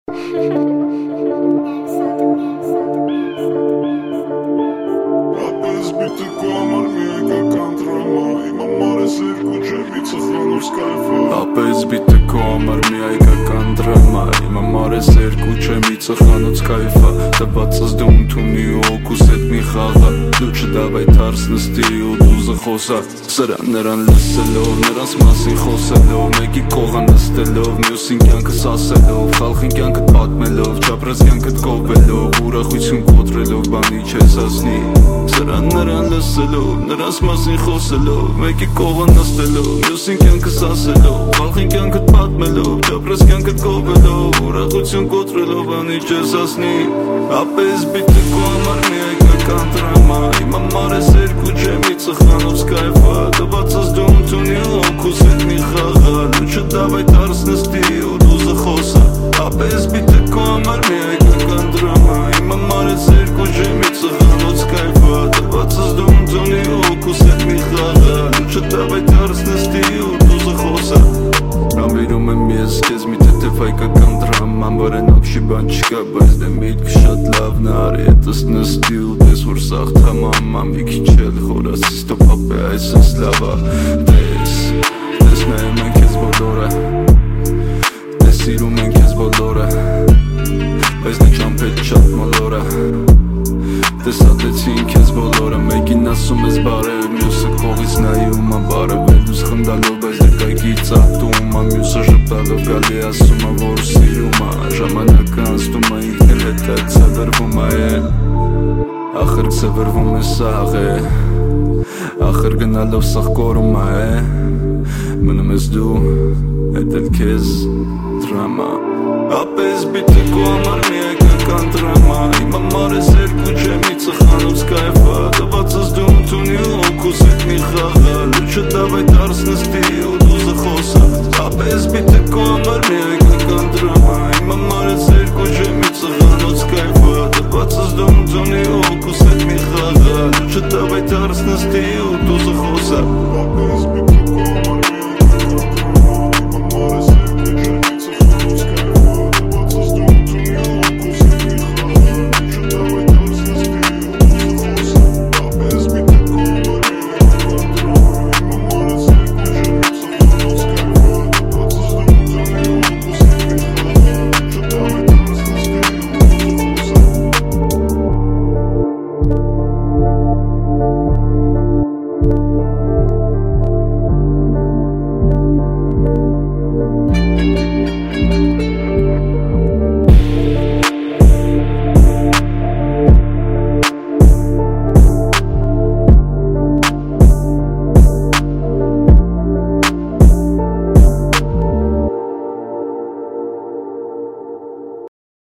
Ապես բիտը կամար մի հայկական դրամա Իմ ամարես երկու ջեմի ծխանով սկայվա Ապես բիտը կամար մի հայկական դրամա Իմ ամարես երկու ջեմի ծխանոց կայվա Տվածս դու ընդունի ու օկուս հետ մի խաղա Դու չդավայ թարս նստի ու դուզը խոսա Սրան նրան լսելով, նրանց մասին խոսելով Մեկի կողան նստելով, մյուսին կյանքս ասելով Խալխին կյանքդ պատմելով, չապրած կյանքդ կովելով Ուրախություն կոտրելով, բանի չես ասնի Սրան նրան լսելով, նրանց մասին խոսելով Մեկի կողան նստելով, մյուսին կյանքս ասելով Խալխին կյանքդ պատմելով, չապրած կյանքդ կովելով Ուրախություն կոտրելով, բանի չես ասնի Ապես բիտը քո համար մի հայկական դրամա Իմ ամարես երկու ջեմի ծխանով սկայվա Տվածս դու ընդունի ու օգուս հետ մի խաղա Դու չդավայ թարս նստի ու դուզը խոսա Ապես բիտը քո համար մի հայկական դրամա Իմ ամարես երկու ջեմի ծխանով սկայվա Տվածս դու ընդունի ու օգուս հետ մի խաղա Դու չդավայ թարս նստի ու դուզը խոսա Ամիրում եմ ես կեզ մի թեթև հայկական դրաման Որեն ապշի բան չկա, բայց դե միտքը շատ լավն արի Հետս նստի ու դես որ սաղ թամամա Մի քիչ էլ խորասի ստոպ ապե այսս լավա Դես նայում են կեզ բոլորը Դես սիրում են կեզ բոլորը Բայց դե ճամպետ շատ մոլորը Դես ատեցին կեզ բոլորը Մեկին ասում ես բարև, մյուսը կողից նայում բարև Դուս խնդալով, բայց դե կայքի ծաղտում Մյուսը ժպտալով գալի ասում որ սիրում Ժամանակը անցնում ինքն էլ հետ ծևրվում Ախր ծևրվում է սաղ Ախր գնալով սաղ կորում Մնում ես դու, հետ էլ կեզ դրամա Ապես բիտը քո համար մի հայկական դրամա Իմ ամարես երկու ջեմի ծխանով սկայվա Տվածս դու ընդունի ու օգուս հետ մի խաղա Դու չդավայ թարս նստի ու դուզը խոսա Ապես բիտը քո համար մի հայկական դրամա